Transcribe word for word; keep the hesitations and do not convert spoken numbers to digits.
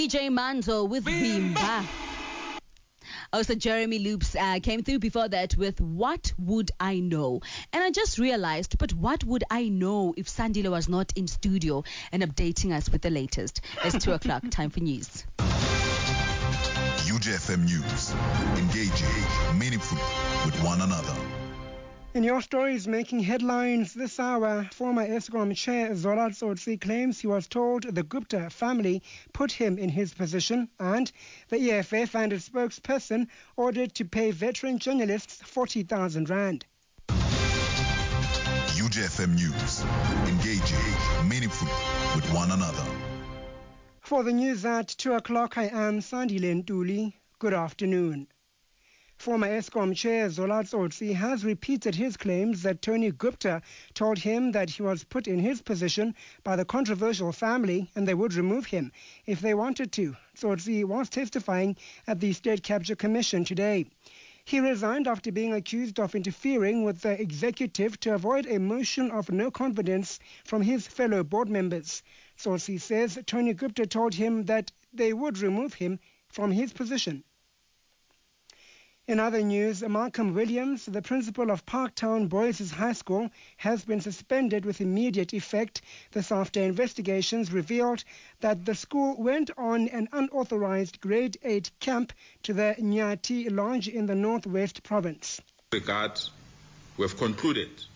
D J Manzo with Bimba. Also, Jeremy Loops uh, came through before that with What Would I Know? And I just realized, but what would I know if Sandile was not in studio and updating us with the latest? It's two o'clock, time for news. U J F M News, engaging meaningfully with one another. In your stories making headlines this hour, former Eskom chair Zola Tsotsi claims he was told the Gupta family put him in his position, and the E F F and its spokesperson ordered to pay veteran journalists forty thousand rand. U J F M News, engaging meaningfully with one another. For the news at two o'clock, I am Sandile Ntuli. Good afternoon. Former Eskom chair Zola Tsotsi has repeated his claims that Tony Gupta told him that he was put in his position by the controversial family and they would remove him if they wanted to. Tsotsi was testifying at the State Capture Commission today. He resigned after being accused of interfering with the executive to avoid a motion of no confidence from his fellow board members. Tsotsi says Tony Gupta told him that they would remove him from his position. In other news, Malcolm Williams, the principal of Parktown Boys' High School, has been suspended with immediate effect. This after investigations revealed that the school went on an unauthorized grade eight camp to the Nyati Lodge in the Northwest Province. Regard, we have concluded